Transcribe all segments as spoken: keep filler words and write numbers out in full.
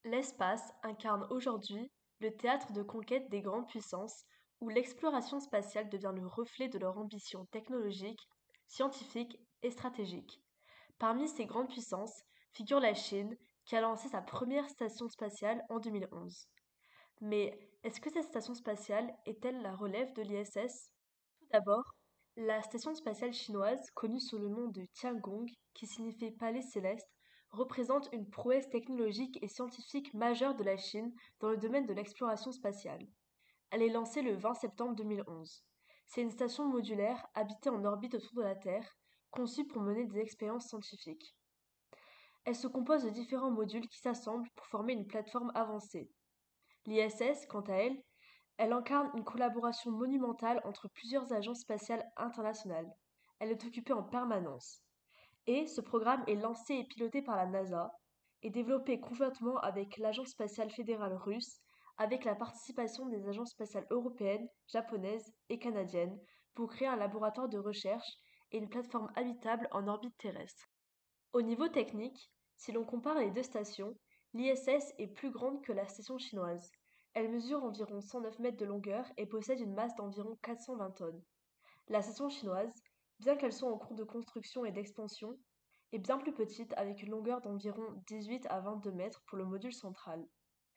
L'espace incarne aujourd'hui le théâtre de conquête des grandes puissances où l'exploration spatiale devient le reflet de leur ambition technologique, scientifique et stratégique. Parmi ces grandes puissances figure la Chine qui a lancé sa première station spatiale en deux mille onze. Mais est-ce que cette station spatiale est-elle la relève de l'I S S? Tout d'abord, la station spatiale chinoise, connue sous le nom de Tiangong, qui signifie palais céleste, représente une prouesse technologique et scientifique majeure de la Chine dans le domaine de l'exploration spatiale. Elle est lancée le vingt septembre deux mille onze. C'est une station modulaire habitée en orbite autour de la Terre, conçue pour mener des expériences scientifiques. Elle se compose de différents modules qui s'assemblent pour former une plateforme avancée. L'I S S, quant à elle, elle incarne une collaboration monumentale entre plusieurs agences spatiales internationales. Elle est occupée en permanence. Et ce programme est lancé et piloté par la NASA et développé conjointement avec l'Agence spatiale fédérale russe, avec la participation des agences spatiales européennes, japonaises et canadiennes pour créer un laboratoire de recherche et une plateforme habitable en orbite terrestre. Au niveau technique, si l'on compare les deux stations, l'I S S est plus grande que la station chinoise. Elle mesure environ cent neuf mètres de longueur et possède une masse d'environ quatre cent vingt tonnes. La station chinoise, bien qu'elle soit en cours de construction et d'expansion, est bien plus petite avec une longueur d'environ dix-huit à vingt-deux mètres pour le module central.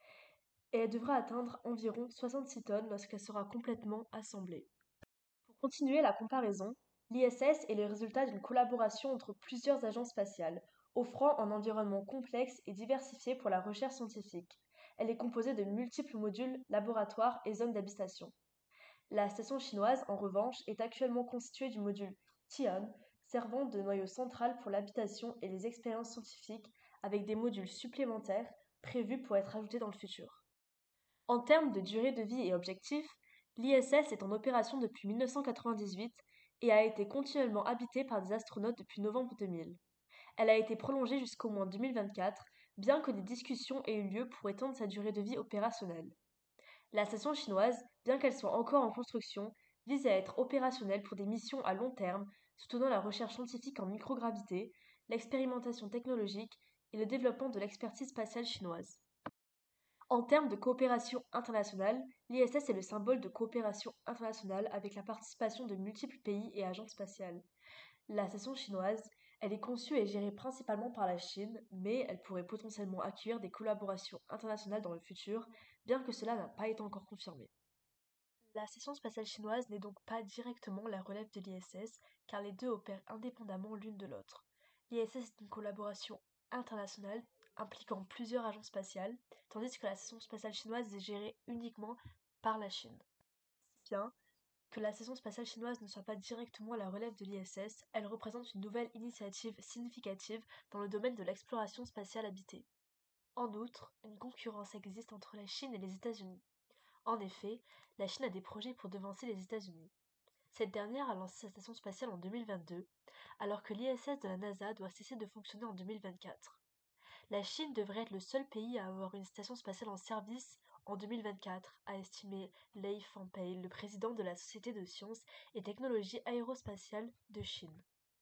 Et elle devra atteindre environ soixante-six tonnes lorsqu'elle sera complètement assemblée. Pour continuer la comparaison, l'I S S est le résultat d'une collaboration entre plusieurs agences spatiales, offrant un environnement complexe et diversifié pour la recherche scientifique. Elle est composée de multiples modules, laboratoires et zones d'habitation. La station chinoise, en revanche, est actuellement constituée du module Tian, servant de noyau central pour l'habitation et les expériences scientifiques, avec des modules supplémentaires prévus pour être ajoutés dans le futur. En termes de durée de vie et objectifs, l'I S S est en opération depuis mille neuf cent quatre-vingt-dix-huit et a été continuellement habitée par des astronautes depuis novembre deux mille. Elle a été prolongée jusqu'au moins deux mille vingt-quatre, bien que des discussions aient eu lieu pour étendre sa durée de vie opérationnelle. La station chinoise, bien qu'elle soit encore en construction, vise à être opérationnelle pour des missions à long terme, soutenant la recherche scientifique en microgravité, l'expérimentation technologique et le développement de l'expertise spatiale chinoise. En termes de coopération internationale, l'I S S est le symbole de coopération internationale avec la participation de multiples pays et agences spatiales. La station chinoise, elle est conçue et gérée principalement par la Chine, mais elle pourrait potentiellement accueillir des collaborations internationales dans le futur, bien que cela n'a pas été encore confirmé. La station spatiale chinoise n'est donc pas directement la relève de l'I S S, car les deux opèrent indépendamment l'une de l'autre. L'I S S est une collaboration internationale impliquant plusieurs agences spatiales, tandis que la station spatiale chinoise est gérée uniquement par la Chine. Bien que la station spatiale chinoise ne soit pas directement la relève de l'I S S, elle représente une nouvelle initiative significative dans le domaine de l'exploration spatiale habitée. En outre, une concurrence existe entre la Chine et les États-Unis. En effet, la Chine a des projets pour devancer les États-Unis. Cette dernière a lancé sa station spatiale en deux mille vingt-deux, alors que l'I S S de la NASA doit cesser de fonctionner en deux mille vingt-quatre. La Chine devrait être le seul pays à avoir une station spatiale en service en deux mille vingt-quatre, a estimé Lei Fengpei, le président de la Société de sciences et technologies aérospatiales de Chine.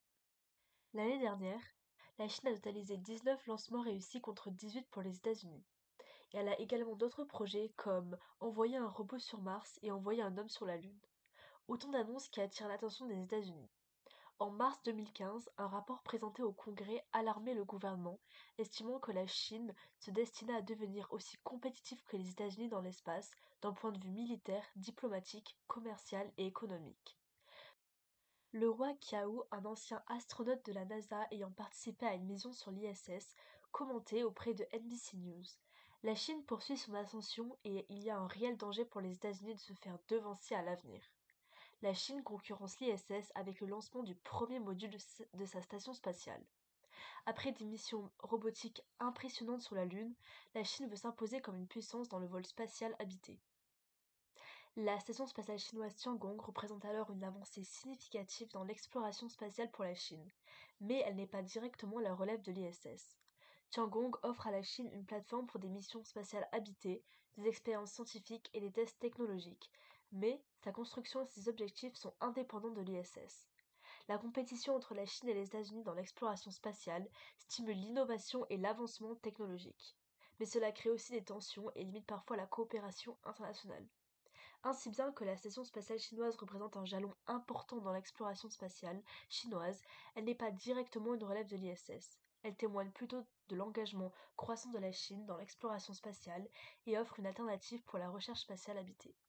L'année dernière, la Chine a totalisé dix-neuf lancements réussis contre dix-huit pour les États-Unis. Et elle a également d'autres projets comme envoyer un robot sur Mars et envoyer un homme sur la Lune. Autant d'annonces qui attirent l'attention des États-Unis. En mars deux mille quinze, un rapport présenté au Congrès alarmait le gouvernement, estimant que la Chine se destinait à devenir aussi compétitive que les États-Unis dans l'espace, d'un point de vue militaire, diplomatique, commercial et économique. Le roi Kiao, un ancien astronaute de la NASA ayant participé à une mission sur l'I S S, commentait auprès de N B C News. La Chine poursuit son ascension et il y a un réel danger pour les États-Unis de se faire devancer à l'avenir. La Chine concurrence l'I S S avec le lancement du premier module de sa station spatiale. Après des missions robotiques impressionnantes sur la Lune, la Chine veut s'imposer comme une puissance dans le vol spatial habité. La station spatiale chinoise Tiangong représente alors une avancée significative dans l'exploration spatiale pour la Chine, mais elle n'est pas directement la relève de l'I S S. Tiangong offre à la Chine une plateforme pour des missions spatiales habitées, des expériences scientifiques et des tests technologiques, mais sa construction et ses objectifs sont indépendants de l'I S S. La compétition entre la Chine et les États-Unis dans l'exploration spatiale stimule l'innovation et l'avancement technologique. mais cela crée aussi des tensions et limite parfois la coopération internationale. Ainsi bien que la station spatiale chinoise représente un jalon important dans l'exploration spatiale chinoise, elle n'est pas directement une relève de l'I S S. Elle témoigne plutôt de l'engagement croissant de la Chine dans l'exploration spatiale et offre une alternative pour la recherche spatiale habitée.